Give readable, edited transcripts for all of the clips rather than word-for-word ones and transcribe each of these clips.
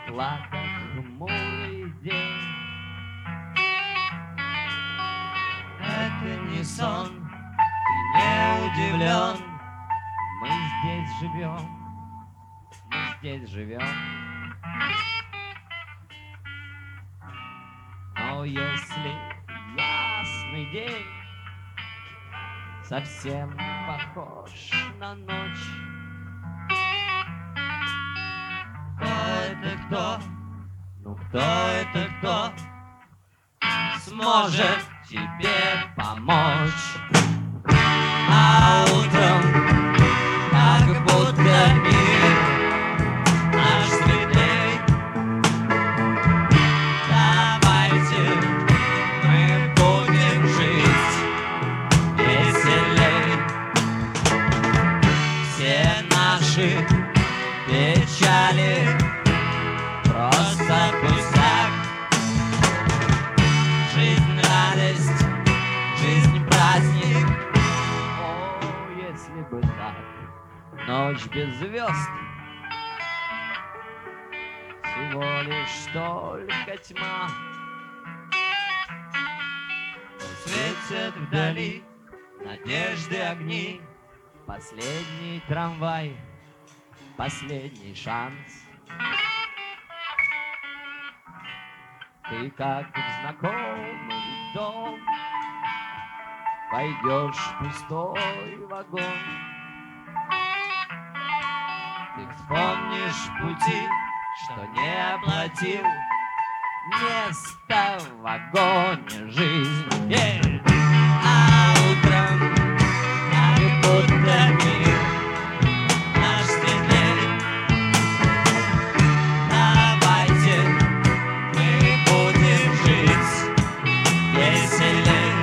плакать хмурый день. Это не сон, ты не удивлен. Мы здесь живем, мы здесь живем. Но если ясный день совсем похож на ночь, кто это кто? Ну кто это кто сможет тебе помочь? А утром как будто мир наш светлей. Давайте мы будем жить веселей. Все наши печали просто пустяк. Жизнь радость, жизнь праздник. О, если бы так. Ночь без звезд, всего лишь только тьма. Светят вдали надежды огни. Последний трамвай, последний шанс. Ты как в знакомый дом войдешь в пустой вагон. Ты вспомнишь пути, что не оплатил место в вагоне жизни. А утром как будто мир наш светлей. Давайте мы будем жить веселей.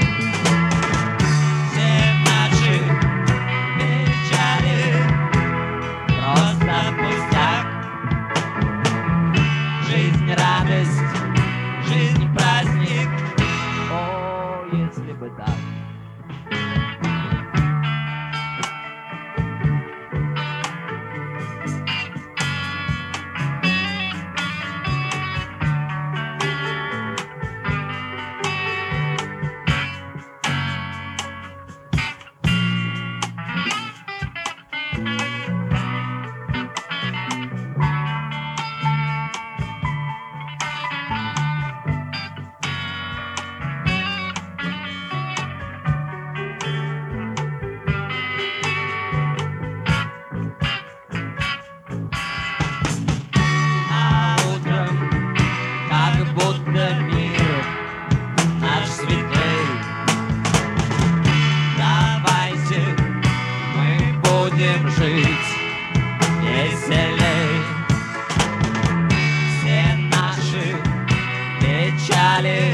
Все наши печали просто пустяк. Жизнь радость, жизнь праздник. О, если бы так. Веселей. Все наши печали